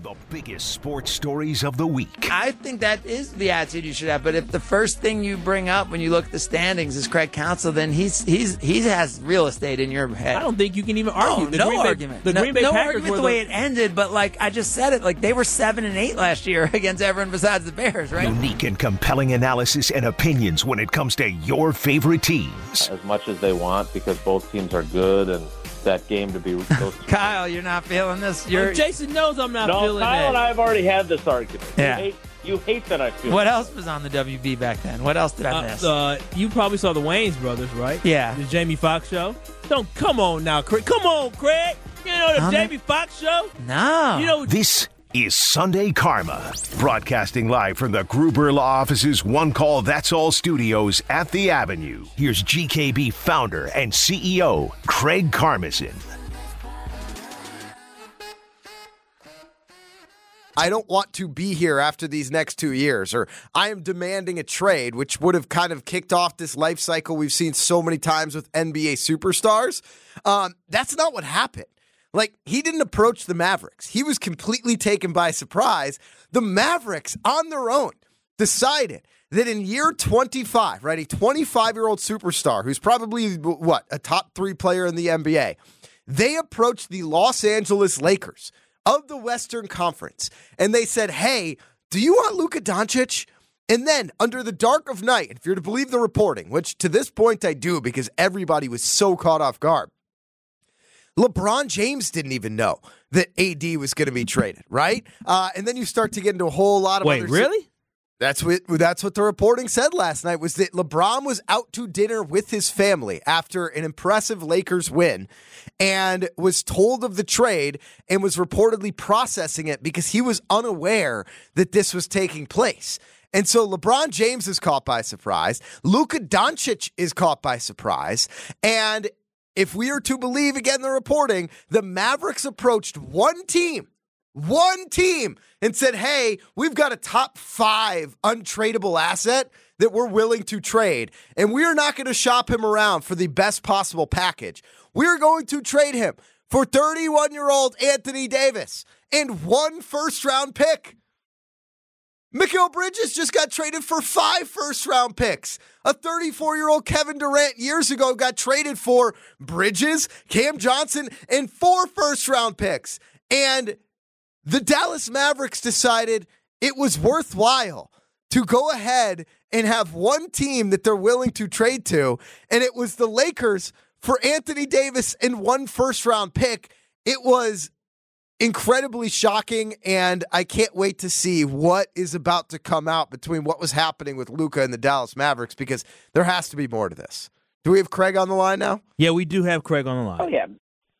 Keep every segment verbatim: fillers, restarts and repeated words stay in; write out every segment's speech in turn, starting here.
The biggest sports stories of the week. I think that is the attitude you should have. But if the first thing you bring up when you look at the standings is Craig Counsell, then he's he's he has real estate in your head. I don't think you can even argue. No, the no Green Bay, argument. The no, Green Bay no Packers argument were the way it ended. But like I just said it, like they were seven and eight last year against everyone besides the Bears, right? Unique and compelling analysis and opinions when it comes to your favorite teams. As much as they want, because both teams are good and that game to be those Kyle, you're not feeling this. You're oh, Jason knows I'm not no, feeling Kyle it. and I have already had this argument. Yeah. You hate, you hate that I feel What it. else was on the W B back then? What else did I miss? Uh, uh, you probably saw the Wayans brothers, right? Yeah. The Jamie Foxx show. Don't come on now, Craig. Come on, Craig. You know the Um, Jamie Foxx show. no. You know This is Sunday Karma, broadcasting live from the Gruber Law Office's One Call That's All studios at the Avenue. Here's G K B founder and C E O, Craig Karmazin. I don't want to be here after these next two years, or I am demanding a trade, which would have kind of kicked off this life cycle we've seen so many times with N B A superstars. Um, that's not what happened. Like, he didn't approach the Mavericks. He was completely taken by surprise. The Mavericks, on their own, decided that in year twenty-five, right, a twenty-five-year-old superstar who's probably, what, a top three player in the N B A, they approached the Los Angeles Lakers of the Western Conference, and they said, hey, do you want Luka Doncic? And then, under the dark of night, if you're to believe the reporting, which to this point I do because everybody was so caught off guard, LeBron James didn't even know that A D was going to be traded, right? Uh, and then you start to get into a whole lot of Wait, other... really? That's what that's what the reporting said last night, was that LeBron was out to dinner with his family after an impressive Lakers win and was told of the trade and was reportedly processing it because he was unaware that this was taking place. And so LeBron James is caught by surprise. Luka Doncic is caught by surprise. And if we are to believe, again, the reporting, the Mavericks approached one team, one team, and said, hey, we've got a top five untradeable asset that we're willing to trade, and we are not going to shop him around for the best possible package. We're going to trade him for thirty-one-year-old Anthony Davis and one first-round pick. Mikal Bridges just got traded for five first-round picks. A thirty-four-year-old Kevin Durant years ago got traded for Bridges, Cam Johnson, and four first-round picks. And the Dallas Mavericks decided it was worthwhile to go ahead and have one team that they're willing to trade to, and it was the Lakers for Anthony Davis and one first-round pick. It was incredibly shocking, and I can't wait to see what is about to come out between what was happening with Luka and the Dallas Mavericks, because there has to be more to this. Do we have Craig on the line now? Yeah, we do have Craig on the line. Oh, yeah.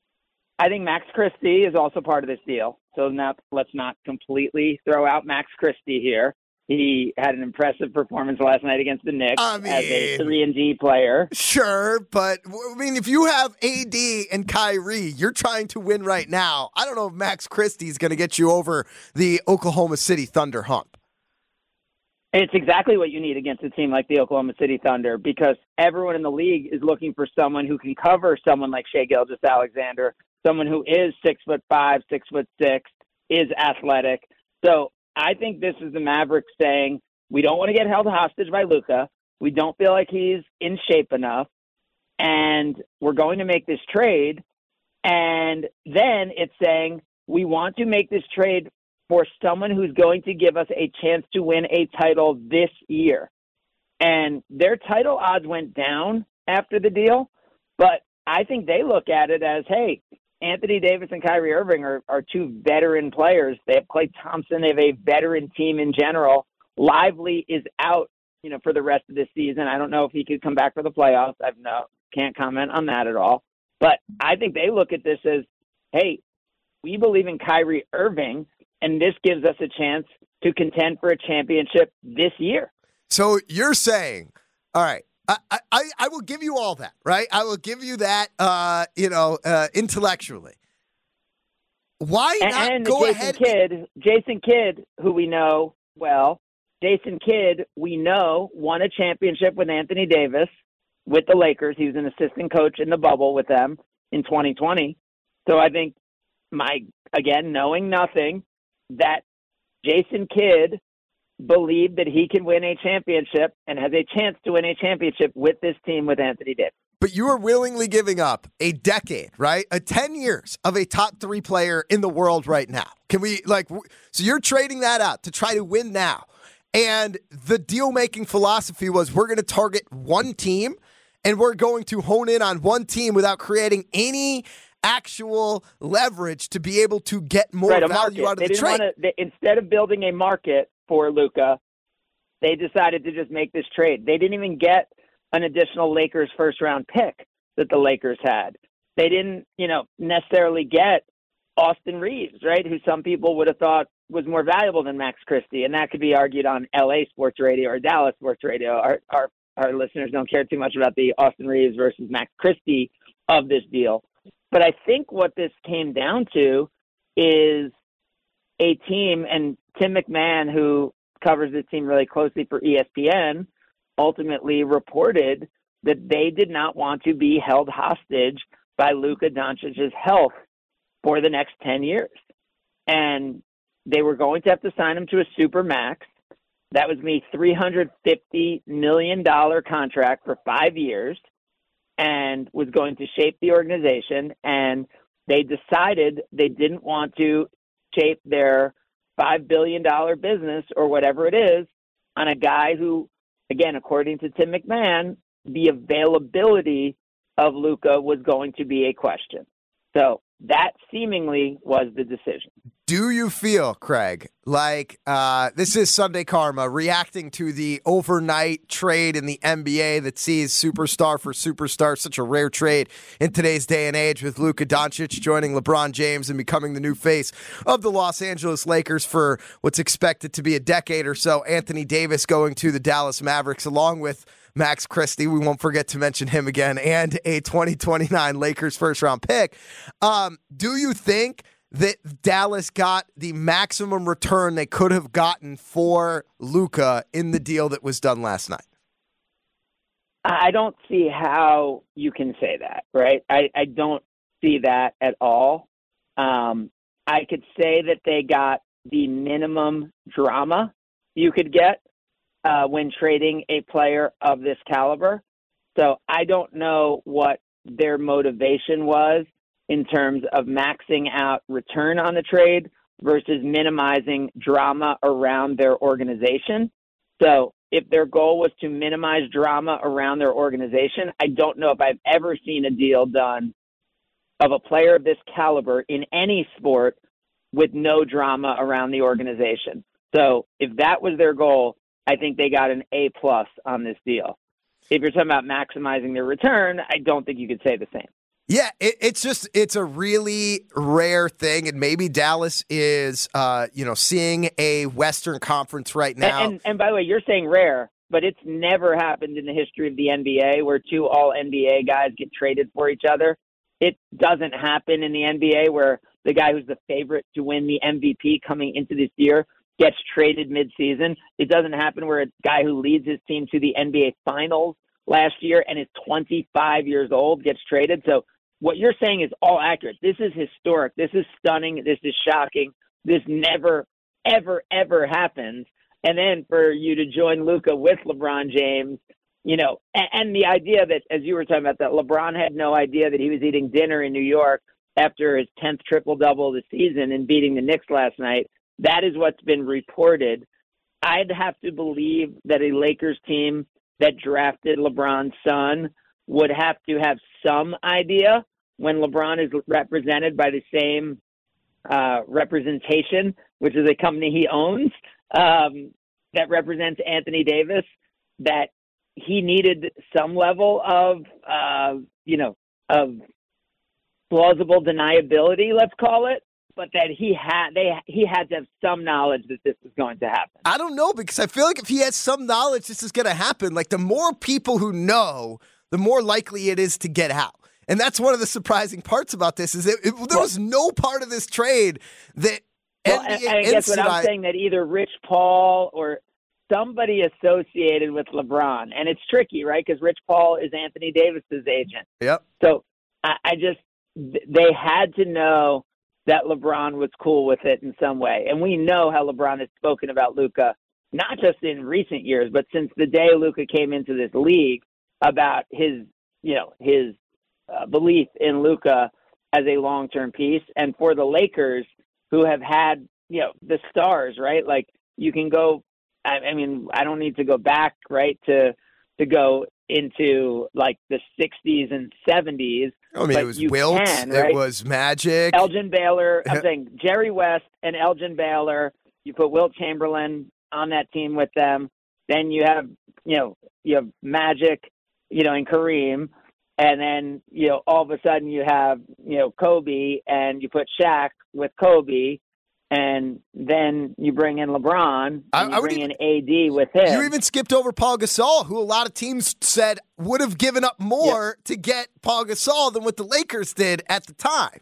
I think Max Christie is also part of this deal. So now let's not completely throw out Max Christie here. He had an impressive performance last night against the Knicks I mean, as a three and D player. Sure, but I mean, if you have A D and Kyrie, you're trying to win right now. I don't know if Max Christie is going to get you over the Oklahoma City Thunder hump. It's exactly what you need against a team like the Oklahoma City Thunder, because everyone in the league is looking for someone who can cover someone like Shai Gilgeous-Alexander, someone who is six foot five, six foot six, is athletic. So I think this is the Mavericks saying, we don't want to get held hostage by Luka. We don't feel like he's in shape enough, and we're going to make this trade. And then it's saying, we want to make this trade for someone who's going to give us a chance to win a title this year. And their title odds went down after the deal, but I think they look at it as, hey, Anthony Davis and Kyrie Irving are, are two veteran players. They have Klay Thompson. They have a veteran team in general. Lively is out, you know, for the rest of this season. I don't know if he could come back for the playoffs. I've no can't comment on that at all. But I think they look at this as, hey, we believe in Kyrie Irving, and this gives us a chance to contend for a championship this year. So you're saying, all right, I, I, I will give you all that, right? I will give you that, uh, you know, uh, intellectually. Why and, not and go Jason ahead? Kidd, Jason Kidd, who we know well, Jason Kidd, we know, won a championship with Anthony Davis with the Lakers. He was an assistant coach in the bubble with them in twenty twenty. So I think, my again, knowing nothing, that Jason Kidd believed that he can win a championship and has a chance to win a championship with this team with Anthony Davis. But you are willingly giving up a decade, right? A ten years of a top three player in the world right now. Can we, like, so you're trading that out to try to win now. And the deal-making philosophy was we're going to target one team and we're going to hone in on one team without creating any actual leverage to be able to get more right, value out of they the didn't trade. Wanna, they, instead of building a market for Luka, they decided to just make this trade. They didn't even get an additional Lakers first-round pick that the Lakers had. They didn't, you know, necessarily get Austin Reeves, right, who some people would have thought was more valuable than Max Christie, and that could be argued on L A Sports Radio or Dallas Sports Radio. Our, our, our listeners don't care too much about the Austin Reeves versus Max Christie of this deal. But I think what this came down to is a team, and Tim McMahon, who covers this team really closely for E S P N, ultimately reported that they did not want to be held hostage by Luka Doncic's health for the next ten years. And they were going to have to sign him to a super max. That was me three hundred fifty million dollars contract for five years and was going to shape the organization. And they decided they didn't want to shape their five billion dollars business or whatever it is on a guy who, again, according to Tim McMahon, the availability of Luka was going to be a question. So that seemingly was the decision. Do you feel, Craig, like uh, this is Sunday Karma reacting to the overnight trade in the N B A that sees superstar for superstar, such a rare trade in today's day and age, with Luka Doncic joining LeBron James and becoming the new face of the Los Angeles Lakers for what's expected to be a decade or so? Anthony Davis going to the Dallas Mavericks along with Max Christie, we won't forget to mention him again, and a twenty twenty-nine Lakers first-round pick. Um, do you think that Dallas got the maximum return they could have gotten for Luka in the deal that was done last night? I don't see how you can say that, right? I, I don't see that at all. Um, I could say that they got the minimum drama you could get Uh, when trading a player of this caliber. So I don't know what their motivation was in terms of maxing out return on the trade versus minimizing drama around their organization. So if their goal was to minimize drama around their organization, I don't know if I've ever seen a deal done of a player of this caliber in any sport with no drama around the organization. So if that was their goal, I think they got an A plus on this deal. If you're talking about maximizing their return, I don't think you could say the same. Yeah, it, it's just, it's a really rare thing, and maybe Dallas is, uh, you know, seeing a Western Conference right now. And, and, and by the way, you're saying rare, but it's never happened in the history of the N B A where two all-N B A guys get traded for each other. It doesn't happen in the N B A where the guy who's the favorite to win the M V P coming into this year gets traded midseason. It doesn't happen where a guy who leads his team to the N B A Finals last year and is twenty-five years old gets traded. So what you're saying is all accurate. This is historic. This is stunning. This is shocking. This never, ever, ever happens. And then for you to join Luka with LeBron James, you know, and, and the idea that, as you were talking about, that LeBron had no idea that he was eating dinner in New York after his tenth triple-double of the season and beating the Knicks last night. That is what's been reported. I'd have to believe that a Lakers team that drafted LeBron's son would have to have some idea when LeBron is represented by the same uh, representation, which is a company he owns, um, that represents Anthony Davis, that he needed some level of, uh, you know, of plausible deniability, let's call it. But that he had they he had to have some knowledge that this was going to happen. I don't know, because I feel like if he has some knowledge this is going to happen, like the more people who know, the more likely it is to get out. And that's one of the surprising parts about this is that it, there was no part of this trade that well, N B A I, I guess what I'm Insider- saying that either Rich Paul or somebody associated with LeBron, and it's tricky, right? Because Rich Paul is Anthony Davis's agent. Yep. So I, I just they had to know that LeBron was cool with it in some way. And we know how LeBron has spoken about Luka, not just in recent years, but since the day Luka came into this league, about his, you know, his uh, belief in Luka as a long-term piece. And for the Lakers, who have had, you know, the stars, right? Like, you can go, I, I mean, I don't need to go back, right, to to go into, like, the sixties and seventies. I mean, it was Wilt, can, right? It was Magic. Elgin Baylor. I'm saying Jerry West and Elgin Baylor. You put Wilt Chamberlain on that team with them. Then you have, you know, you have Magic, you know, and Kareem. And then, you know, all of a sudden you have, you know, Kobe, and you put Shaq with Kobe. And then you bring in LeBron, and I, you I would bring even, in A D with him. You even skipped over Paul Gasol, who a lot of teams said would have given up more yeah. to get Paul Gasol than what the Lakers did at the time.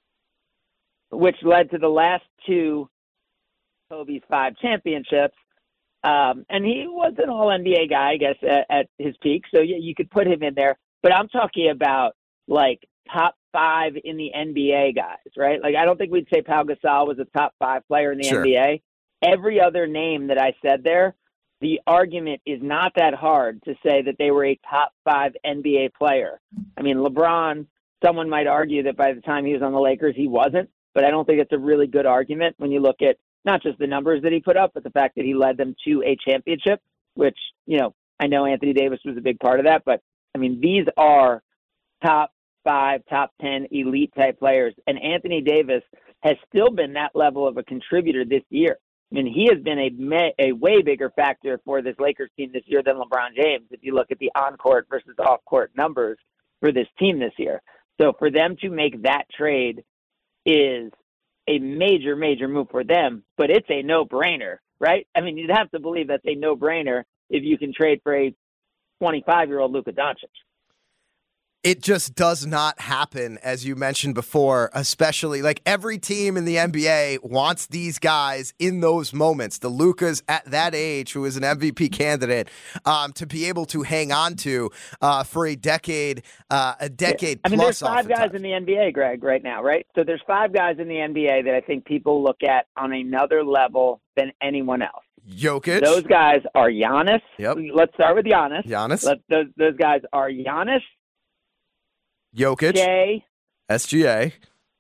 Which led to the last two Kobe's five championships. Um, and he was an all N B A guy, I guess, at, at his peak. So yeah, you could put him in there. But I'm talking about, like, top five in the N B A guys, right? Like, I don't think we'd say Pau Gasol was a top five player in the sure. N B A. Every other name that I said there, the argument is not that hard to say that they were a top five N B A player. I mean, LeBron, someone might argue that by the time he was on the Lakers, he wasn't, but I don't think it's a really good argument when you look at not just the numbers that he put up, but the fact that he led them to a championship, which, you know, I know Anthony Davis was a big part of that, but I mean, these are top five, top ten elite type players. And Anthony Davis has still been that level of a contributor this year. I mean, he has been a a way bigger factor for this Lakers team this year than LeBron James, if you look at the on-court versus off-court numbers for this team this year. So for them to make that trade is a major, major move for them, but it's a no-brainer, right? I mean, you'd have to believe that's a no-brainer if you can trade for a twenty-five-year-old Luka Doncic. It just does not happen, as you mentioned before, especially like every team in the N B A wants these guys in those moments. The Lukas at that age, who is an M V P candidate, um, to be able to hang on to uh, for a decade, uh, a decade yeah. I mean, plus. there's five guys in the N B A, Greg, right now, right? So there's five guys in the N B A that I think people look at on another level than anyone else. Jokic. Those guys are Giannis. Yep. Let's start with Giannis. Giannis. Let, those, those guys are Giannis. Jokic, Jay, S G A,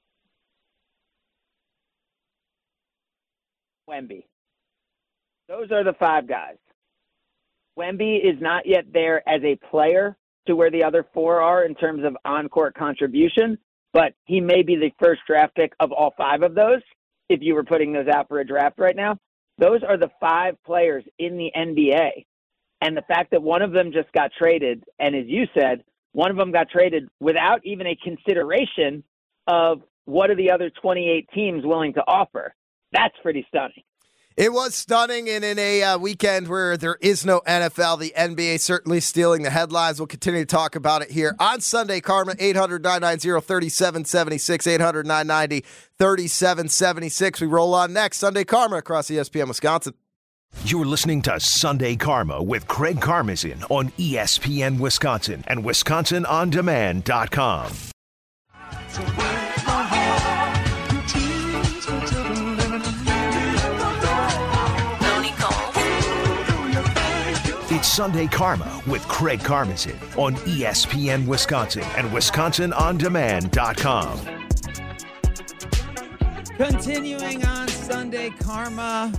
Wemby. Those are the five guys. Wemby is not yet there as a player to where the other four are in terms of on-court contribution, but he may be the first draft pick of all five of those if you were putting those out for a draft right now. Those are the five players in the N B A. And the fact that one of them just got traded, and as you said, one of them got traded without even a consideration of what are the other twenty-eight teams willing to offer. That's pretty stunning. It was stunning, and in a uh, weekend where there is no N F L, the N B A certainly stealing the headlines. We'll continue to talk about it here on Sunday Karma, eight hundred nine nine zero three seven seven six, eight hundred nine ninety thirty-seven seventy-six. We roll on next. Sunday Karma across E S P N Wisconsin. You're listening to Sunday Karma with Craig Karmazin on E S P N Wisconsin and Wisconsin On Demand dot com. It's Sunday Karma with Craig Karmazin on E S P N Wisconsin and Wisconsin On Demand dot com. Continuing on Sunday Karma.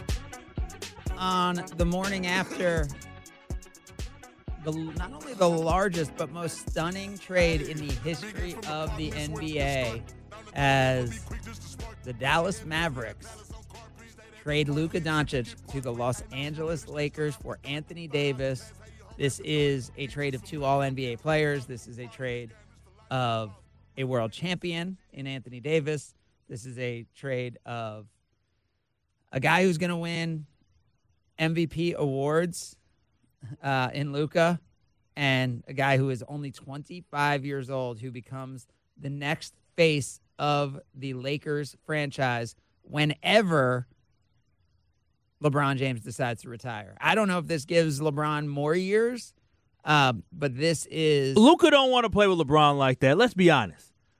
On the morning after the not only the largest but most stunning trade in the history of the N B A, as the Dallas Mavericks trade Luka Doncic to the Los Angeles Lakers for Anthony Davis. This is a trade of two all N B A players. This is a trade of a world champion in Anthony Davis. This is a trade of a guy who's going to win M V P awards uh, in Luka, and a guy who is only twenty-five years old who becomes the next face of the Lakers franchise whenever LeBron James decides to retire. I don't know if this gives LeBron more years, uh, but this is... Luka don't want to play with LeBron like that. Let's be honest.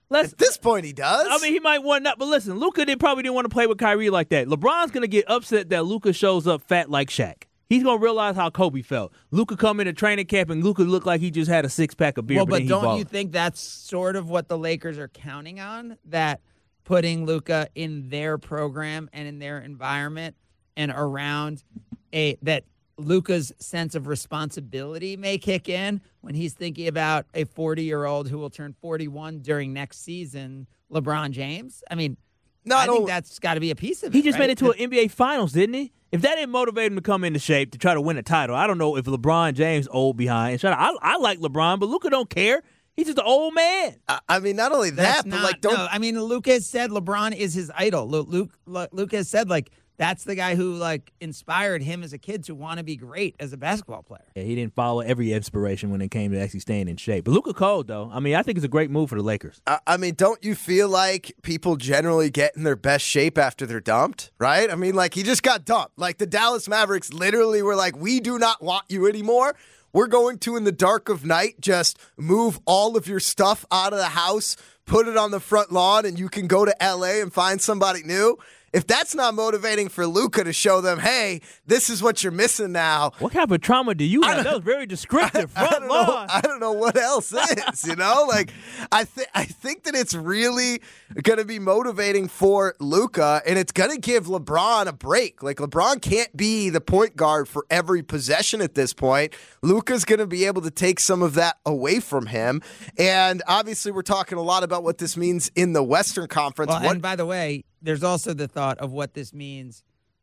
Let's, At this point, he does. I mean, he might want not, but listen, Luka did probably didn't want to play with Kyrie like that. LeBron's gonna get upset that Luka shows up fat like Shaq. He's gonna realize how Kobe felt. Luka come into training camp and Luka looked like he just had a six pack of beer. Well, but, but then he don't balled. you think that's sort of what the Lakers are counting on? That putting Luka in their program and in their environment and around a that Luka's sense of responsibility may kick in when he's thinking about a forty-year-old who will turn forty-one during next season, LeBron James. I mean, Not I think only- that's got to be a piece of it. He just right? made it to an N B A Finals, didn't he? If that didn't motivate him to come into shape to try to win a title, I don't know if LeBron James old behind. And shut up. I, I like LeBron, but Luka don't care. He's just an old man. I, I mean, not only That's that, not, but like, don't. no, I mean, Luke has said LeBron is his idol. Luke, Luke, Luke has said, like, that's the guy who, like, inspired him as a kid to want to be great as a basketball player. Yeah, he didn't follow every inspiration when it came to actually staying in shape. But Luka cold, though. I mean, I think it's a great move for the Lakers. I, I mean, don't you feel like people generally get in their best shape after they're dumped, right? I mean, like, he just got dumped. Like, the Dallas Mavericks literally were like, we do not want you anymore. We're going to, in the dark of night, just move all of your stuff out of the house, put it on the front lawn, and you can go to L A and find somebody new. If that's not motivating for Luka to show them, hey, this is what you're missing now. What kind of trauma do you have? That was very descriptive. I Front don't know. lawn. I don't know what else is. You know, like I think I think that it's really going to be motivating for Luka, and it's going to give LeBron a break. Like LeBron can't be the point guard for every possession at this point. Luka's going to be able to take some of that away from him, and obviously, we're talking a lot about what this means in the Western Conference. Well, what, and by the way, there's also the thought of what this means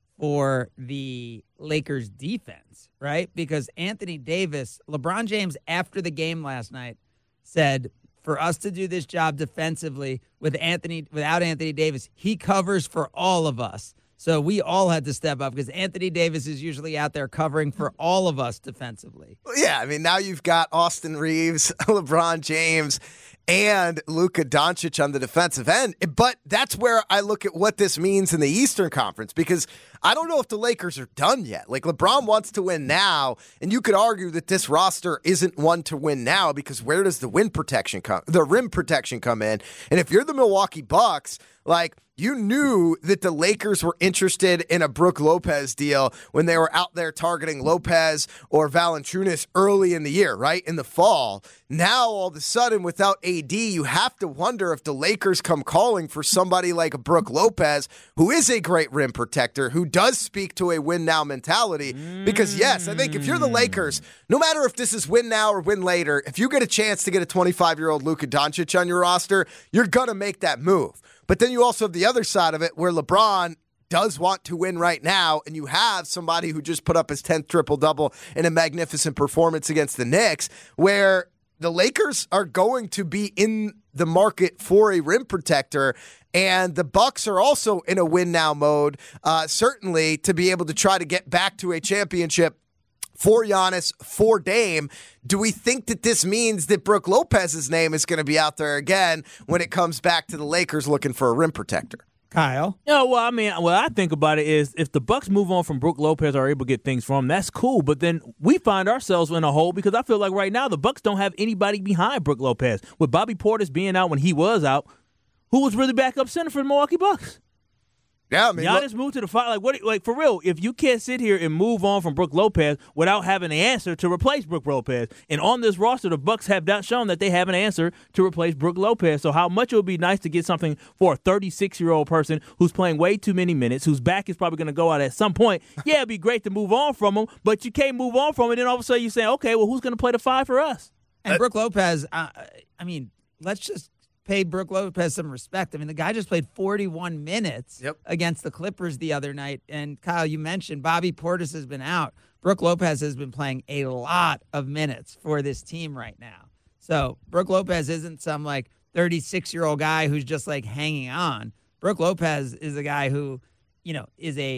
for the Lakers defense, right? Because Anthony Davis, LeBron James, after the game last night, said, for us to do this job defensively with Anthony, without Anthony Davis, he covers for all of us. So we all had to step up because Anthony Davis is usually out there covering for all of us defensively. Yeah, I mean, now you've got Austin Reeves, LeBron James, and Luka Doncic on the defensive end. But that's where I look at what this means in the Eastern Conference, because I don't know if the Lakers are done yet. Like, LeBron wants to win now, and you could argue that this roster isn't one to win now, because where does the win protection come, the rim protection come in? And if you're the Milwaukee Bucks, like, you knew that the Lakers were interested in a Brook Lopez deal when they were out there targeting Lopez or Valanciunas early in the year, right? In the fall. Now, all of a sudden, without A D, you have to wonder if the Lakers come calling for somebody like a Brook Lopez, who is a great rim protector, who does speak to a win-now mentality. Because, yes, I think if you're the Lakers, no matter if this is win now or win later, if you get a chance to get a twenty-five-year-old Luka Doncic on your roster, you're going to make that move. But then you also have the other side of it where LeBron does want to win right now, and you have somebody who just put up his tenth triple-double in a magnificent performance against the Knicks, where the Lakers are going to be in the market for a rim protector, and the Bucks are also in a win-now mode, uh, certainly to be able to try to get back to a championship for Giannis, for Dame. Do we think that this means that Brook Lopez's name is going to be out there again when it comes back to the Lakers looking for a rim protector? Kyle? Yeah, well, I mean, what I think about it is if the Bucks move on from Brook Lopez or are able to get things from him, that's cool. But then we find ourselves in a hole because I feel like right now the Bucks don't have anybody behind Brook Lopez. With Bobby Portis being out when he was out, who was really backup center for the Milwaukee Bucks? Yeah, I mean, Giannis look, moved to the fight. Like what? Like for real, if you can't sit here and move on from Brook Lopez without having an answer to replace Brook Lopez, and on this roster, the Bucks have not shown that they have an answer to replace Brook Lopez. So how much it would be nice to get something for a thirty-six-year-old person who's playing way too many minutes, whose back is probably going to go out at some point. Yeah, it'd be great to move on from him, but you can't move on from it. And then all of a sudden you say, okay, well, who's going to play the five for us? And Brook Lopez, uh, I mean, let's just pay Brook Lopez some respect. I mean, the guy just played forty-one minutes Yep. against the Clippers the other night. And Kyle, you mentioned Bobby Portis has been out. Brook Lopez has been playing a lot of minutes for this team right now. So Brook Lopez isn't some like thirty-six-year-old guy who's just like hanging on. Brook Lopez is a guy who, you know, is a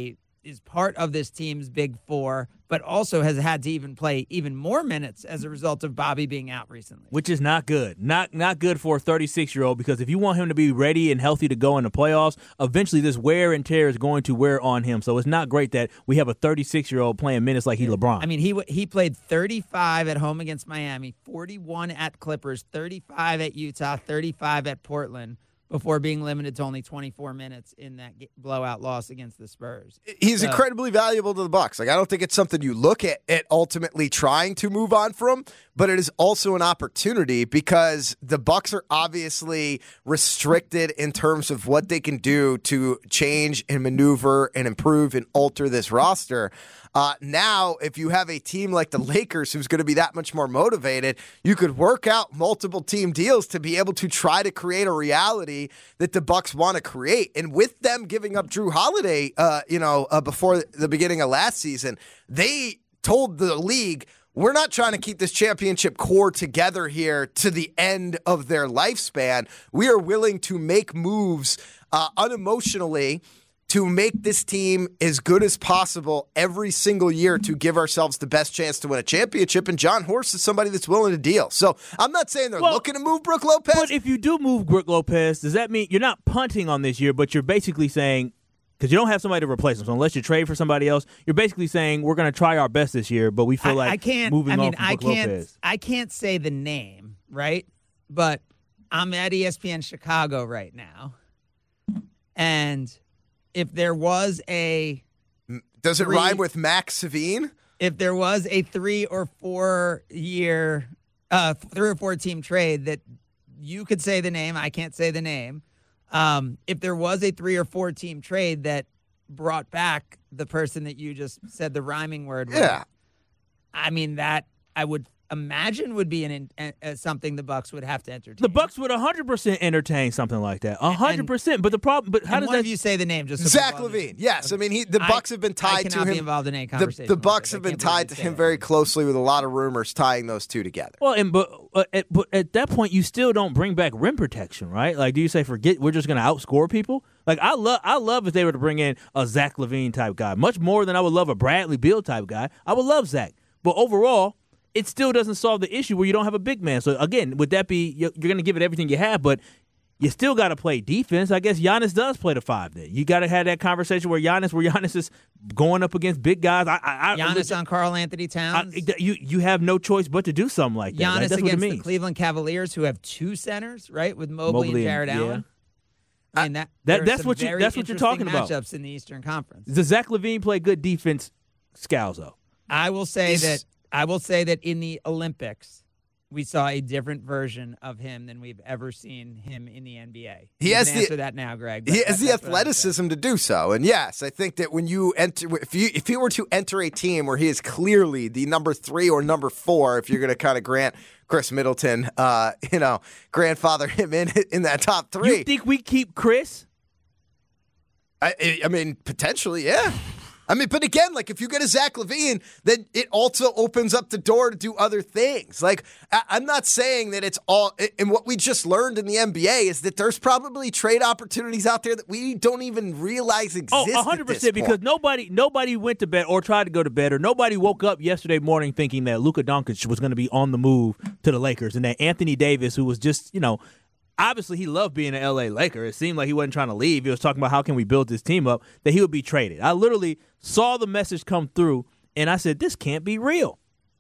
is part of this team's big four, but also has had to even play even more minutes as a result of Bobby being out recently. Which is not good. Not not good for a thirty-six-year-old, because if you want him to be ready and healthy to go in the playoffs, eventually this wear and tear is going to wear on him. So it's not great that we have a thirty-six-year-old playing minutes like he LeBron. I mean, he he played thirty-five at home against Miami, forty-one at Clippers, thirty-five at Utah, thirty-five at Portland, before being limited to only twenty-four minutes in that blowout loss against the Spurs. He's so, incredibly valuable to the Bucks. Like, I don't think it's something you look at, at ultimately trying to move on from, but it is also an opportunity because the Bucks are obviously restricted in terms of what they can do to change and maneuver and improve and alter this roster. Uh, now, if you have a team like the Lakers who's going to be that much more motivated, you could work out multiple team deals to be able to try to create a reality that the Bucks want to create. And with them giving up Drew Holiday, uh, you know, uh, before the beginning of last season, they told the league, we're not trying to keep this championship core together here to the end of their lifespan. We are willing to make moves uh, unemotionally to make this team as good as possible every single year to give ourselves the best chance to win a championship. And John Horst is somebody that's willing to deal. So I'm not saying they're well, looking to move Brook Lopez. But if you do move Brook Lopez, does that mean you're not punting on this year, but you're basically saying, because you don't have somebody to replace him, so unless you trade for somebody else, you're basically saying we're going to try our best this year, but we feel I, like I can't, moving I mean, on from I Brook can't, Lopez. I can't say the name, right? But I'm at E S P N Chicago right now, and if there was a Does it three, rhyme with Max Savine? If there was a three or four year, uh, three or four team trade that you could say the name, I can't say the name. Um, if there was a three or four team trade that brought back the person that you just said the rhyming word with, Yeah. I mean, that I would imagine would be an uh, something the Bucks would have to entertain. The Bucks would one hundred percent entertain something like that. one hundred percent. But the problem, but how and does one that of you say the name? Just so Zach people LaVine. understand. Yes, I mean he. The Bucks I- have been I tied to cannot him. be involved in any The, conversation. the like Bucks this. I have been can't believe tied you to say him that. very closely with a lot of rumors tying those two together. Well, and but, uh, at, but at that point, you still don't bring back rim protection, right? Like, do you say forget we're just going to outscore people? Like, I love, I love if they were to bring in a Zach LaVine type guy, much more than I would love a Bradley Beal type guy. I would love Zach, but overall, it still doesn't solve the issue where you don't have a big man. So again, would that be you're, you're going to give it everything you have, but you still got to play defense. I guess Giannis does play the five. Then you got to have that conversation where Giannis, where Giannis is going up against big guys. I, I, I Giannis on Karl Anthony Towns. I, you you have no choice but to do something like that. Giannis Like, that's against what it the means. Cleveland Cavaliers, who have two centers, right, with Mobley, Mobley and Jared and- yeah. Allen. I mean, that, That- there are that's some what you- very that's what you're interesting talking about. Matchups in the Eastern Conference. Does Zach LaVine play good defense, Scalzo? I will say He's- that I will say that in the Olympics, we saw a different version of him than we've ever seen him in the N B A. He You has can the- answer that now, Greg. but He that- has the that's what I would say. athleticism to do so, and yes, I think that when you enter, if you if he were to enter a team where he is clearly the number three or number four, if you're going to kind of grant Chris Middleton, uh, you know, grandfather him in in that top three. You think we keep Chris? I, I mean, potentially, yeah. I mean, but again, like if you get a Zach LaVine, then it also opens up the door to do other things. Like I, I'm not saying that it's all. And what we just learned in the N B A is that there's probably trade opportunities out there that we don't even realize exist. Oh, one hundred percent, because nobody nobody went to bed or tried to go to bed, or nobody woke up yesterday morning thinking that Luka Doncic was going to be on the move to the Lakers, and that Anthony Davis, who was just, you know, obviously he loved being an L A Laker. It seemed like he wasn't trying to leave. He was talking about how can we build this team up, that he would be traded. I literally saw the message come through, and I said, this can't be real.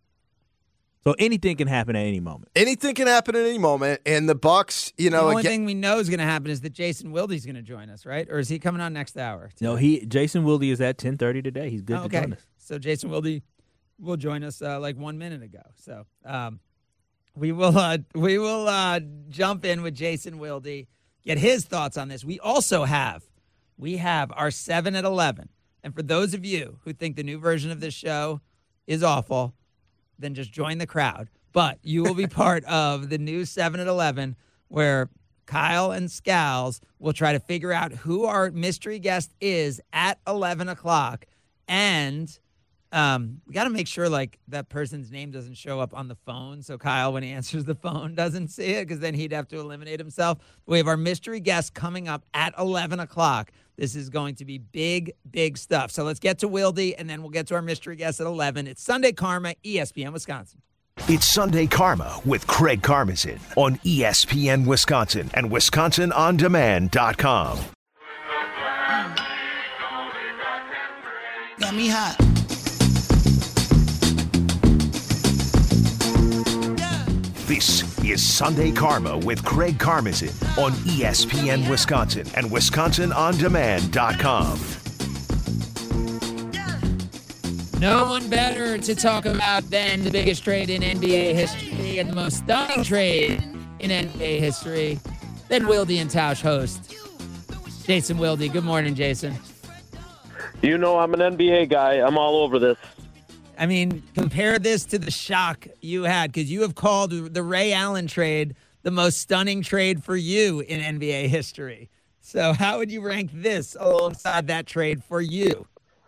So anything can happen at any moment. Anything can happen at any moment, and the Bucks, you The know, only again, thing we know is going to happen is that Jason Wilde's going to join us, right? Or is he coming on next hour? No, he Jason Wilde is at ten thirty today. He's good Oh, to okay. join us. So Jason Wilde will join us uh, like one minute ago. So um, we will uh, we will uh, jump in with Jason Wilde, get his thoughts on this. We also have we have our seven at eleven, and for those of you who think the new version of this show is awful, then just join the crowd. But you will be part of the new seven at eleven, where Kyle and Scals will try to figure out who our mystery guest is at eleven o'clock. And Um, we got to make sure like that person's name doesn't show up on the phone. So Kyle, when he answers the phone, doesn't see it because then he'd have to eliminate himself. We have our mystery guest coming up at eleven o'clock. This is going to be big, big stuff. So let's get to Wildy, and then we'll get to our mystery guest at eleven. It's Sunday Karma, E S P N Wisconsin. It's Sunday Karma with Craig Karmazin on E S P N Wisconsin and Wisconsin On Demand dot com. Got me hot. This is Sunday Karma with Craig Karmazin on E S P N Wisconsin and Wisconsin On Demand dot com. No one better to talk about than the biggest trade in N B A history and the most stunning trade in N B A history than Wildy and Tausch host Jason Wildy. Good morning, Jason. You know I'm an N B A guy. I'm all over this. I mean, compare this to the shock you had because you have called the Ray Allen trade the most stunning trade for you in N B A history. So how would you rank this alongside that trade for you?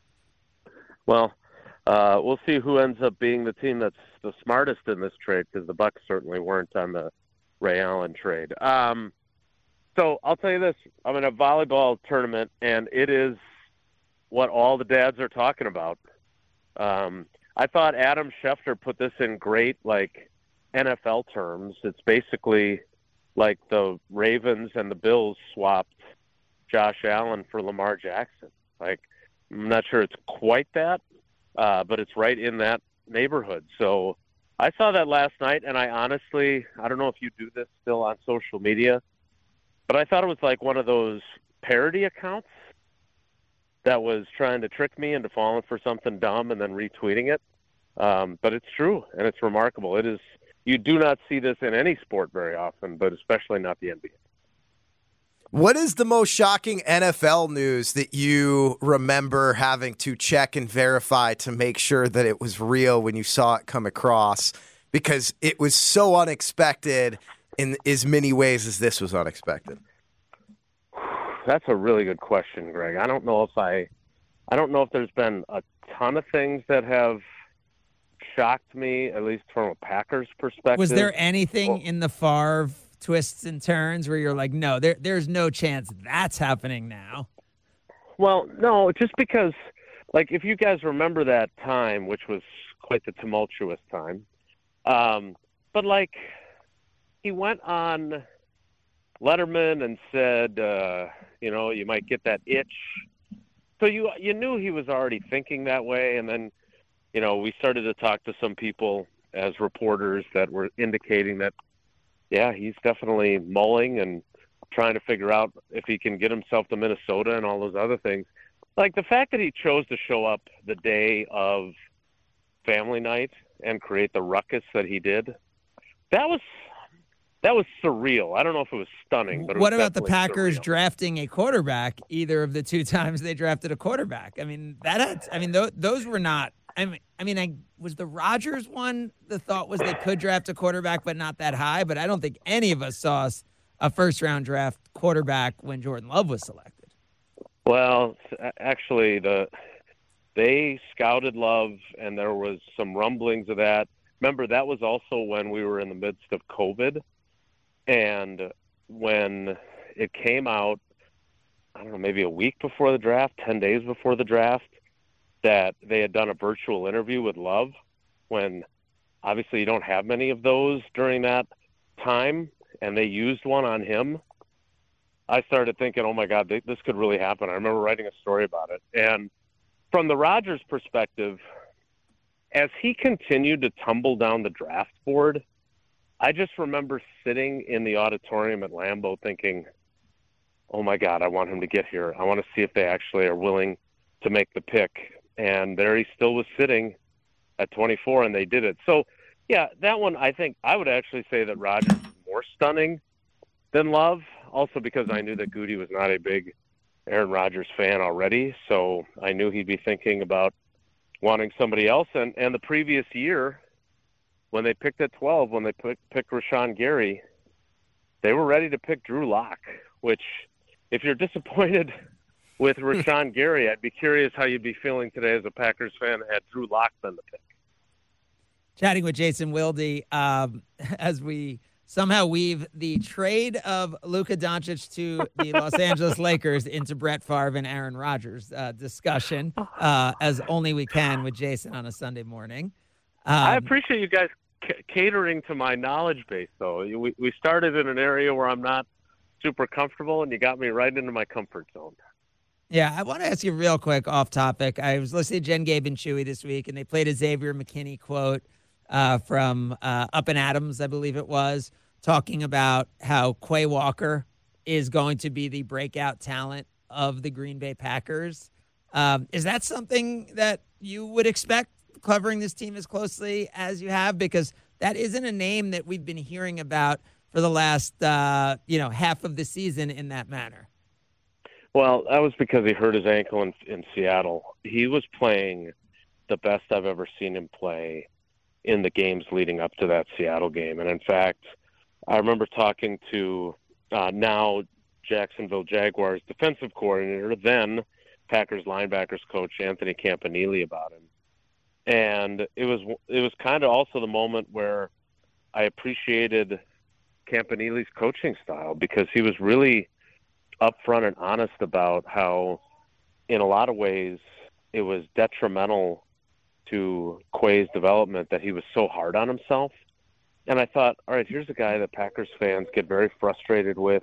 Well, uh, we'll see who ends up being the team that's the smartest in this trade because the Bucks certainly weren't on the Ray Allen trade. Um, so I'll tell you this. I'm in a volleyball tournament, and it is what all the dads are talking about. Um, I thought Adam Schefter put this in great, like, N F L terms. It's basically like the Ravens and the Bills swapped Josh Allen for Lamar Jackson. Like, I'm not sure it's quite that, uh, but it's right in that neighborhood. So I saw that last night, and I honestly, I don't know if you do this still on social media, but I thought it was like one of those parody accounts that was trying to trick me into falling for something dumb and then retweeting it. Um, but it's true, and it's remarkable. It is. You do not see this in any sport very often, but especially not the N B A. What is the most shocking N F L news that you remember having to check and verify to make sure that it was real when you saw it come across? Because it was so unexpected in as many ways as this was unexpected. That's a really good question, Greg. I don't know if I, I don't know if there's been a ton of things that have shocked me, at least from a Packers perspective. Was there anything well, in the Favre twists and turns where you're like, no, there, there's no chance that's happening now? Well, no, just because, like, if you guys remember that time, which was quite the tumultuous time, um, but, like, he went on Letterman and said, uh, you know, you might get that itch. So you you knew he was already thinking that way. And then, you know, we started to talk to some people as reporters that were indicating that, yeah, he's definitely mulling and trying to figure out if he can get himself to Minnesota and all those other things. Like the fact that he chose to show up the day of family night and create the ruckus that he did, that was That was surreal. I don't know if it was stunning, but it what was about the Packers surreal. drafting a quarterback? Either of the two times they drafted a quarterback. I mean, that had. I mean, those, those were not. I mean, I mean, I was the Rodgers one. The thought was they could draft a quarterback, but not that high. But I don't think any of us saw a first round draft quarterback when Jordan Love was selected. Well, actually, the they scouted Love, and there was some rumblings of that. Remember, that was also when we were in the midst of COVID. And when it came out, I don't know, maybe a week before the draft, ten days before the draft, that they had done a virtual interview with Love, when obviously you don't have many of those during that time, and they used one on him, I started thinking, oh, my God, this could really happen. I remember writing a story about it. And from the Rodgers perspective, as he continued to tumble down the draft board, I just remember sitting in the auditorium at Lambeau thinking, oh, my God, I want him to get here. I want to see if they actually are willing to make the pick. And there he still was sitting at twenty-four, and they did it. So, yeah, that one, I think I would actually say that Rodgers is more stunning than Love, also because I knew that Goody was not a big Aaron Rodgers fan already. So I knew he'd be thinking about wanting somebody else. And, and the previous year, when they picked at twelve, when they picked, picked Rashawn Gary, they were ready to pick Drew Lock, which if you're disappointed with Rashawn Gary. I'd be curious how you'd be feeling today as a Packers fan had Drew Lock been the pick. Chatting with Jason Wilde um, as we somehow weave the trade of Luka Doncic to the Los Angeles Lakers into Brett Favre and Aaron Rodgers uh, discussion, uh, as only we can with Jason on a Sunday morning. Um, I appreciate you guys c- catering to my knowledge base, though. We, we started in an area where I'm not super comfortable, and you got me right into my comfort zone. Yeah, I want to ask you real quick off topic. I was listening to Jen, Gabe, and Chewy this week, and they played a Xavier McKinney quote uh, from uh, Up and Adams, I believe it was, talking about how Quay Walker is going to be the breakout talent of the Green Bay Packers. Um, is that something that you would expect covering this team as closely as you have? Because that isn't a name that we've been hearing about for the last, uh, you know, half of the season in that manner. Well, that was because he hurt his ankle in, in Seattle. He was playing the best I've ever seen him play in the games leading up to that Seattle game. And in fact, I remember talking to uh, now Jacksonville Jaguars defensive coordinator, then Packers linebackers coach Anthony Campanile about him. And it was it was kind of also the moment where I appreciated Campanile's coaching style, because he was really upfront and honest about how, in a lot of ways, it was detrimental to Quay's development that he was so hard on himself. And I thought, all right, here's a guy that Packers fans get very frustrated with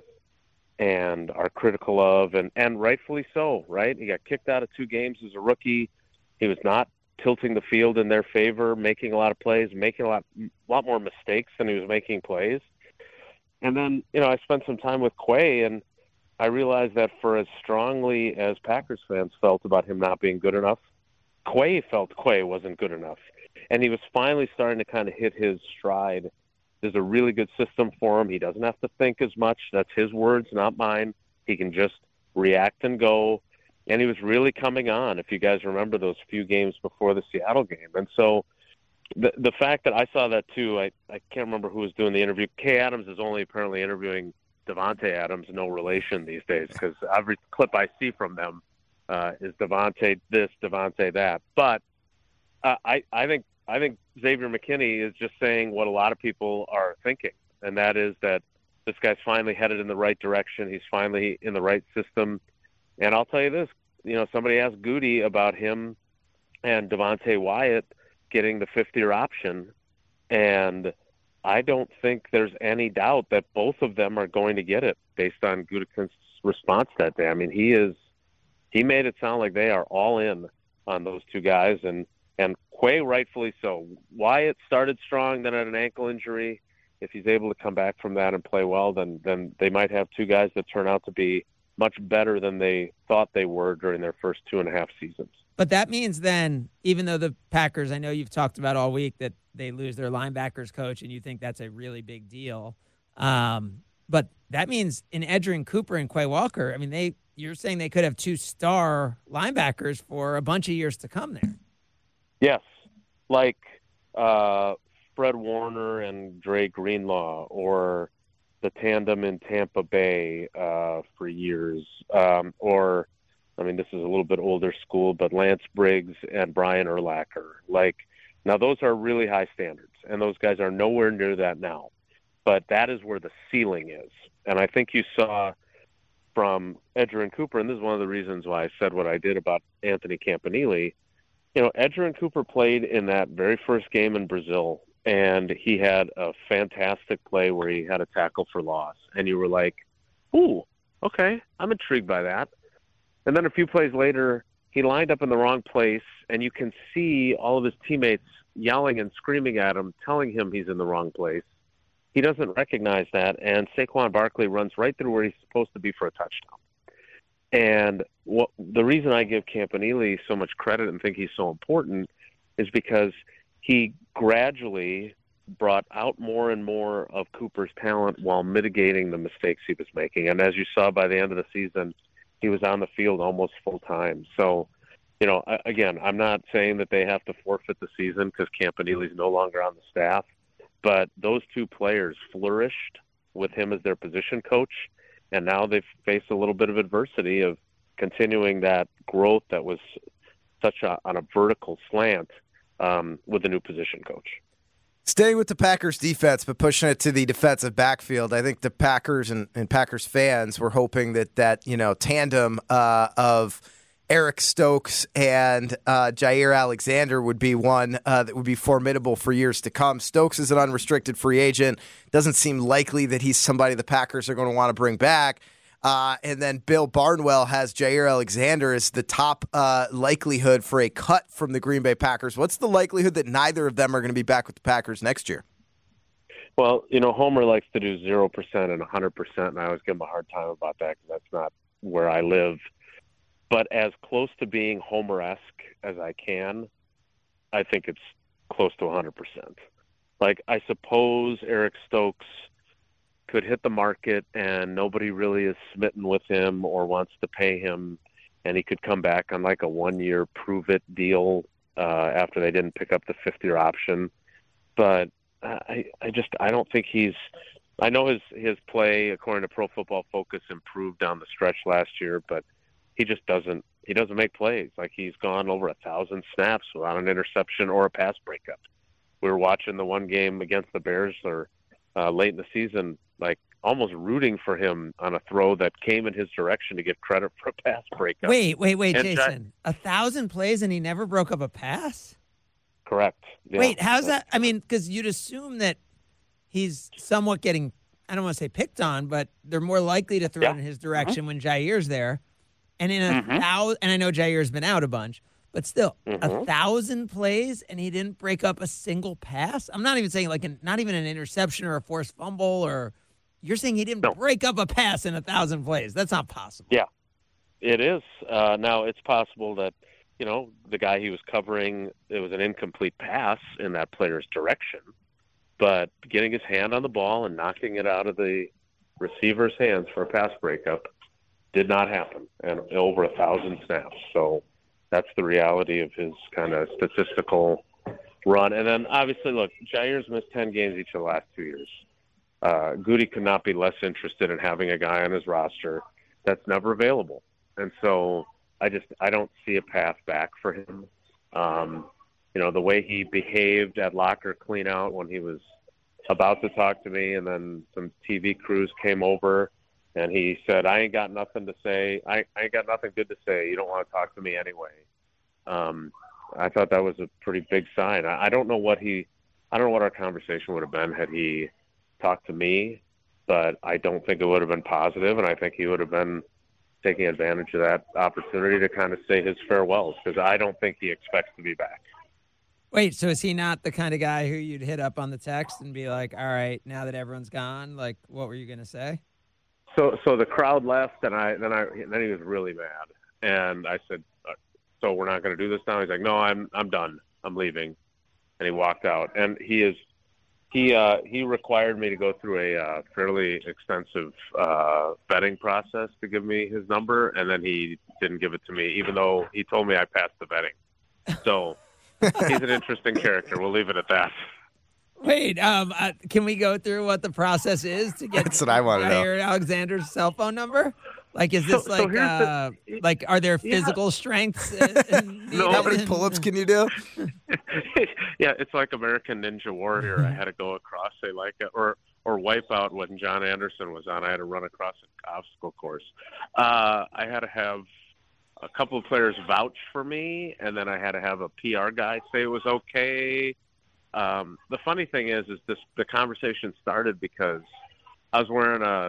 and are critical of, and, and rightfully so, right? He got kicked out of two games as a rookie. He was not tilting the field in their favor, making a lot of plays, making a lot, a lot more mistakes than he was making plays. And then, you know, I spent some time with Quay, and I realized that for as strongly as Packers fans felt about him not being good enough, Quay felt Quay wasn't good enough. And he was finally starting to kind of hit his stride. There's a really good system for him. He doesn't have to think as much. That's his words, not mine. He can just react and go. And he was really coming on, if you guys remember those few games before the Seattle game. And so the the fact that I saw that too, I, I can't remember who was doing the interview. Kay Adams is only apparently interviewing Devontae Adams, no relation these days, because every clip I see from them uh, is Devontae this, Devontae that. But uh, I, I think I think Xavier McKinney is just saying what a lot of people are thinking, and that is that this guy's finally headed in the right direction. He's finally in the right system. And I'll tell you this, you know, somebody asked Goody about him and Devontae Wyatt getting the fifth-year option, and I don't think there's any doubt that both of them are going to get it based on Gutekunst's response that day. I mean, he is he made it sound like they are all in on those two guys, and and Quay rightfully so. Wyatt started strong, then had an ankle injury. If he's able to come back from that and play well, then then they might have two guys that turn out to be much better than they thought they were during their first two and a half seasons. But that means then, even though the Packers, I know you've talked about all week that they lose their linebackers coach, and you think that's a really big deal. Um, but that means in Edgerrin Cooper and Quay Walker, I mean, they you're saying they could have two star linebackers for a bunch of years to come there. Yes, like uh, Fred Warner and Dre Greenlaw, or the tandem in Tampa Bay uh, for years, um, or, I mean, this is a little bit older school, but Lance Briggs and Brian Urlacher. Like, now those are really high standards, and those guys are nowhere near that now. But that is where the ceiling is. And I think you saw from Edgerrin Cooper, and this is one of the reasons why I said what I did about Anthony Campanile. You know, Edgerrin Cooper played in that very first game in Brazil, and he had a fantastic play where he had a tackle for loss. And you were like, ooh, okay, I'm intrigued by that. And then a few plays later, he lined up in the wrong place, and you can see all of his teammates yelling and screaming at him, telling him he's in the wrong place. He doesn't recognize that, and Saquon Barkley runs right through where he's supposed to be for a touchdown. And what, the reason I give Campanile so much credit and think he's so important is because he gradually brought out more and more of Cooper's talent while mitigating the mistakes he was making. And as you saw by the end of the season, he was on the field almost full time. So, you know, again, I'm not saying that they have to forfeit the season because Campanile is no longer on the staff, but those two players flourished with him as their position coach, and now they've faced a little bit of adversity of continuing that growth that was such a, on a vertical slant um, with the new position coach. Staying with the Packers defense, but pushing it to the defensive backfield, I think the Packers and, and Packers fans were hoping that that you know tandem uh, of Eric Stokes and uh, Jair Alexander would be one uh, that would be formidable for years to come. Stokes is an unrestricted free agent. Doesn't seem likely that he's somebody the Packers are going to want to bring back. Uh, and then Bill Barnwell has Jair Alexander as the top uh, likelihood for a cut from the Green Bay Packers. What's the likelihood that neither of them are going to be back with the Packers next year? Well, you know, Homer likes to do zero percent and one hundred percent, and I always give him a hard time about that because that's not where I live. But as close to being Homer-esque as I can, I think it's close to one hundred percent. Like, I suppose Eric Stokes could hit the market and nobody really is smitten with him or wants to pay him, and he could come back on like a one-year prove-it deal uh, after they didn't pick up the fifth-year option. But I, I just I don't think he's – I know his, his play, according to Pro Football Focus, improved down the stretch last year, but he just doesn't – he doesn't make plays. Like, he's gone over a thousand snaps without an interception or a pass breakup. We were watching the one game against the Bears or uh, late in the season, like almost rooting for him on a throw that came in his direction to get credit for a pass breakup. Wait, wait, wait, and Jason. I, a thousand plays and he never broke up a pass? Correct. Yeah. Wait, how's that? I mean, because you'd assume that he's somewhat getting, I don't want to say picked on, but they're more likely to throw yeah. it in his direction mm-hmm. when Jair's there. And in a mm-hmm. thousand, and I know Jair's been out a bunch, but still, mm-hmm. a thousand plays and he didn't break up a single pass? I'm not even saying like an, not even an interception or a forced fumble or you're saying he didn't no. break up a pass in a thousand plays. That's not possible. Yeah, it is. Uh, now, it's possible that, you know, the guy he was covering, it was an incomplete pass in that player's direction, but getting his hand on the ball and knocking it out of the receiver's hands for a pass breakup did not happen, and over a thousand snaps. So that's the reality of his kind of statistical run. And then, obviously, look, Jair's missed ten games each of the last two years. Uh, Goody could not be less interested in having a guy on his roster that's never available. And so I just, I don't see a path back for him. Um, you know, the way he behaved at locker cleanout when he was about to talk to me and then some T V crews came over and he said, I ain't got nothing to say. I, I ain't got nothing good to say. You don't want to talk to me anyway. Um, I thought that was a pretty big sign. I, I don't know what he, I don't know what our conversation would have been had he talked to me, but I don't think it would have been positive, and I think he would have been taking advantage of that opportunity to kind of say his farewells because I don't think he expects to be back. Wait, so is he not the kind of guy who you'd hit up on the text and be like, all right, now that everyone's gone, like, what were you going to say? So, so the crowd left, and I then I then he was really mad, and I said, "So we're not going to do this now?" He's like, "No, I'm I'm done. I'm leaving," and he walked out. And he is he uh, he required me to go through a uh, fairly extensive uh, vetting process to give me his number, and then he didn't give it to me, even though he told me I passed the vetting. So he's an interesting character. We'll leave it at that. Wait, um, uh, can we go through what the process is to get That's what I want to know. Jair Alexander's cell phone number? Like, is this So- like, so uh, the- like, are there Yeah. physical strengths? uh, in- No. How many in- pull-ups can you do? Yeah, it's like American Ninja Warrior. I had to go across a like a, or or Wipeout when John Anderson was on. I had to run across an obstacle course. Uh, I had to have a couple of players vouch for me, and then I had to have a P R guy say it was okay. Um, the funny thing is, is this the conversation started because I was wearing a,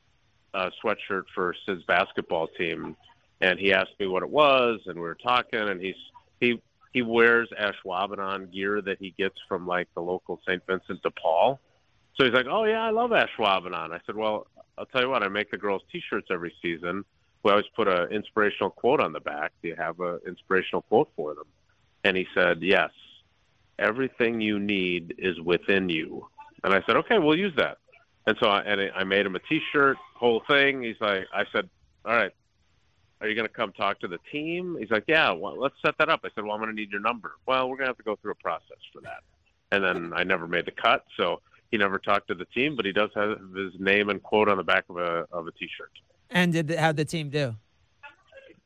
a sweatshirt for his basketball team, and he asked me what it was, and we were talking, and he's he he wears Ashwaubenon gear that he gets from like the local Saint Vincent de Paul. So he's like, "Oh yeah, I love Ashwaubenon." I said, "Well, I'll tell you what, I make the girls T-shirts every season. We always put an inspirational quote on the back. Do you have an inspirational quote for them?" And he said, "Yes. Everything you need is within you." And I said, "Okay, we'll use that." And so I, and I made him a T-shirt, whole thing. He's like, I said, "All right, are you going to come talk to the team?" He's like, "Yeah, well, let's set that up." I said, "Well, I'm going to need your number." "Well, we're going to have to go through a process for that." And then I never made the cut, so he never talked to the team, but he does have his name and quote on the back of a of a T-shirt. And did how'd the team do?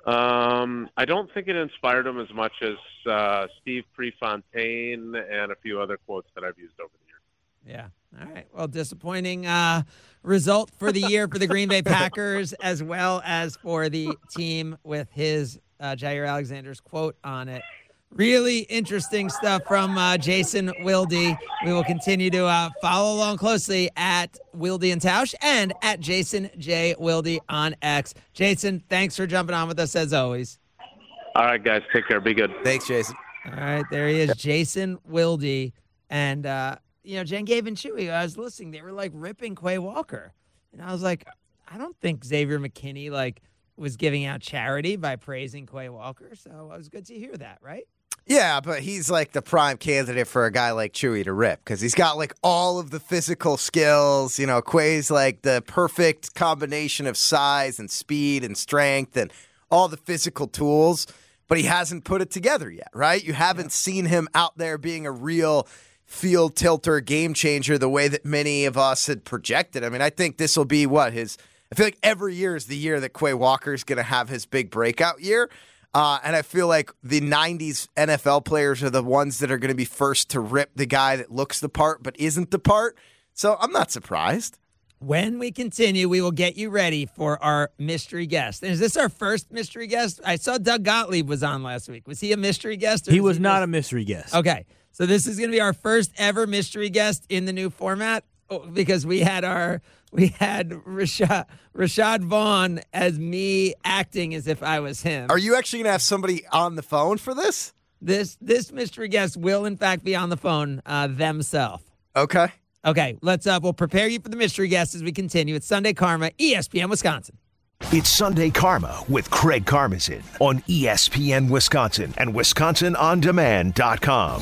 Um, I don't think it inspired him as much as uh, Steve Prefontaine and a few other quotes that I've used over the years. Yeah. All right. Well, disappointing uh, result for the year for the Green Bay Packers, as well as for the team with his uh, Jair Alexander's quote on it. Really interesting stuff from uh, Jason Wilde. We will continue to uh, follow along closely at Wilde and Tausch and at Jason J. Wilde on X. Jason, thanks for jumping on with us as always. All right, guys. Take care. Be good. Thanks, Jason. All right. There he is, Jason Wilde. And, uh, you know, Jen, Gabe, and Chewy, I was listening. They were, like, ripping Quay Walker. And I was like, I don't think Xavier McKinney, like, was giving out charity by praising Quay Walker. So it was good to hear that, right? Yeah, but he's like the prime candidate for a guy like Chewy to rip because he's got like all of the physical skills. You know, Quay's like the perfect combination of size and speed and strength and all the physical tools, but he hasn't put it together yet, right? You haven't yeah. seen him out there being a real field tilter, game changer the way that many of us had projected. I mean, I think this will be what his – I feel like every year is the year that Quay Walker is going to have his big breakout year. Uh, and I feel like the nineties N F L players are the ones that are going to be first to rip the guy that looks the part but isn't the part. So I'm not surprised. When we continue, we will get you ready for our mystery guest. Is this our first mystery guest? I saw Doug Gottlieb was on last week. Was he a mystery guest? Or he was he not just... a mystery guest. Okay. So this is going to be our first ever mystery guest in the new format because we had our we had Rashad, Rashad Vaughn as me acting as if I was him. Are you actually going to have somebody on the phone for this? This this mystery guest will in fact be on the phone uh, themselves. Okay. Okay, let's uh, we'll prepare you for the mystery guest as we continue. It's Sunday Karma, E S P N Wisconsin. It's Sunday Karma with Craig Karmazin on E S P N Wisconsin and Wisconsin On Demand dot com.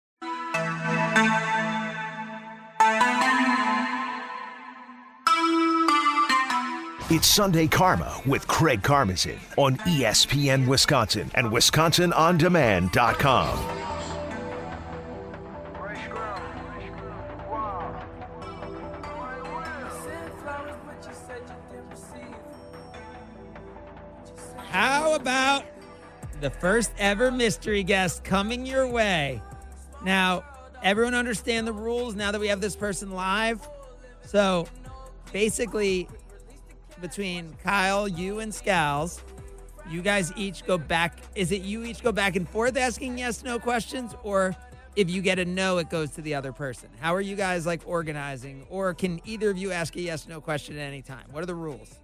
It's Sunday Karma with Craig Karmazin on E S P N Wisconsin and Wisconsin On Demand dot com. How about the first ever mystery guest coming your way? Now, everyone understand the rules now that we have this person live? So, basically, between Kyle, you, and Scals, you guys each go back. Is it you each go back and forth asking yes-no questions? Or if you get a no, it goes to the other person? How are you guys, like, organizing? Or can either of you ask a yes-no question at any time? What are the rules?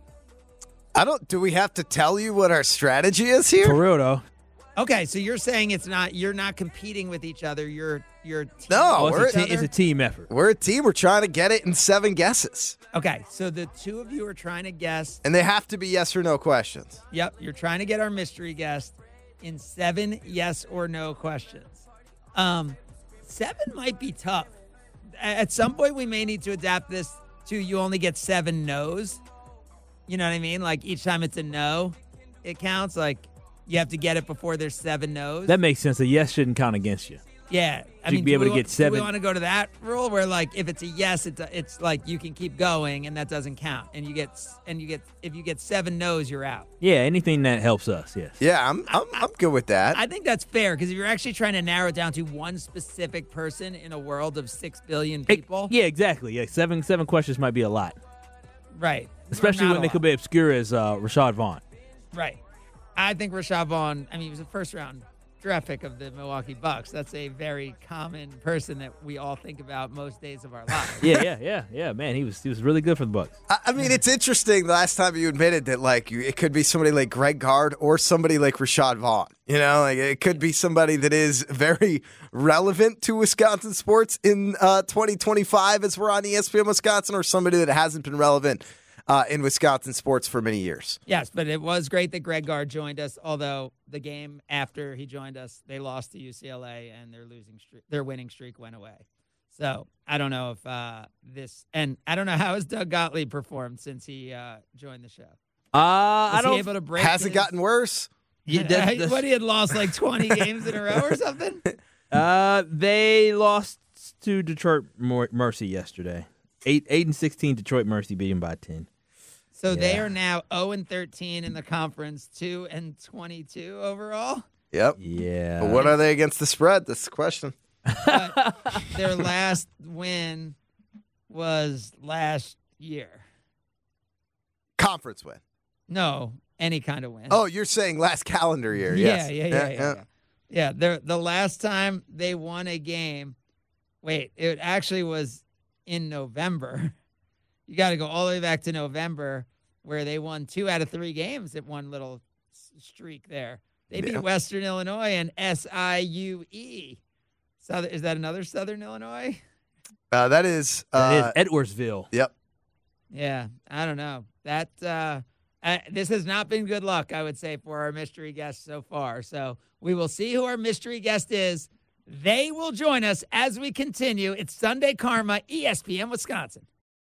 I don't. Do we have to tell you what our strategy is here? For real, though. Okay, so you're saying it's not. You're not competing with each other. You're you're team no. Oh, We're it's, a te- it's a team effort. We're a team. We're trying to get it in seven guesses. Okay, so the two of you are trying to guess, and they have to be yes or no questions. Yep, you're trying to get our mystery guest in seven yes or no questions. Um, seven might be tough. At some point, we may need to adapt this to you only get seven no's. You know what I mean? Like each time it's a no, it counts. Like you have to get it before there's seven no's. That makes sense. A yes shouldn't count against you. Yeah, I You'd mean, be able we, to get seven. Do we want to go to that rule where, like, if it's a yes, it's a, it's like you can keep going and that doesn't count, and you get and you get if you get seven no's, you're out. Yeah, anything that helps us. Yes. Yeah, I'm I'm, I'm good with that. I think that's fair because if you're actually trying to narrow it down to one specific person in a world of six billion people, yeah, exactly. Yeah, seven seven questions might be a lot, right? Especially when they could be obscure as uh, Rashad Vaughn. Right. I think Rashad Vaughn. I mean, he was a first round draft pick of the Milwaukee Bucks. That's a very common person that we all think about most days of our lives. yeah, yeah, yeah, yeah. Man, he was he was really good for the Bucks. I, I mean, it's interesting. The last time you admitted that, like, you, it could be somebody like Greg Gard or somebody like Rashad Vaughn. You know, like it could be somebody that is very relevant to Wisconsin sports in uh, twenty twenty-five as we're on E S P N Wisconsin, or somebody that hasn't been relevant Uh, in Wisconsin sports for many years. Yes, but it was great that Greg Gard joined us, although the game after he joined us, they lost to U C L A and their losing streak, their winning streak went away. So I don't know if uh, this, and I don't know how has Doug Gottlieb performed since he uh, joined the show. Uh, was I don't. He able to break has it his, gotten worse? Yeah, that's, that's, what, he had lost like twenty games in a row or something? Uh, they lost to Detroit Mercy yesterday. Eight, eight and sixteen. Detroit Mercy beat him by ten. So they Yeah. are now oh and thirteen in the conference, two and twenty-two overall. Yep. Yeah. But what are they against the spread? That's the question. But their last win was last year. Conference win. No, any kind of win. Oh, you're saying last calendar year. yeah, Yes. yeah, yeah, yeah, yeah. Yeah, they're, the last time they won a game, wait, it actually was in November. You got to go all the way back to November where they won two out of three games at one little s- streak there. They beat Yeah. Western Illinois and S I U E. Southern, is that another Southern Illinois? Uh, that is. Uh, That is Edwardsville. Yep. Yeah, I don't know. That uh, uh, this has not been good luck, I would say, for our mystery guest so far. So we will see who our mystery guest is. They will join us as we continue. It's Sunday Karma, E S P N Wisconsin.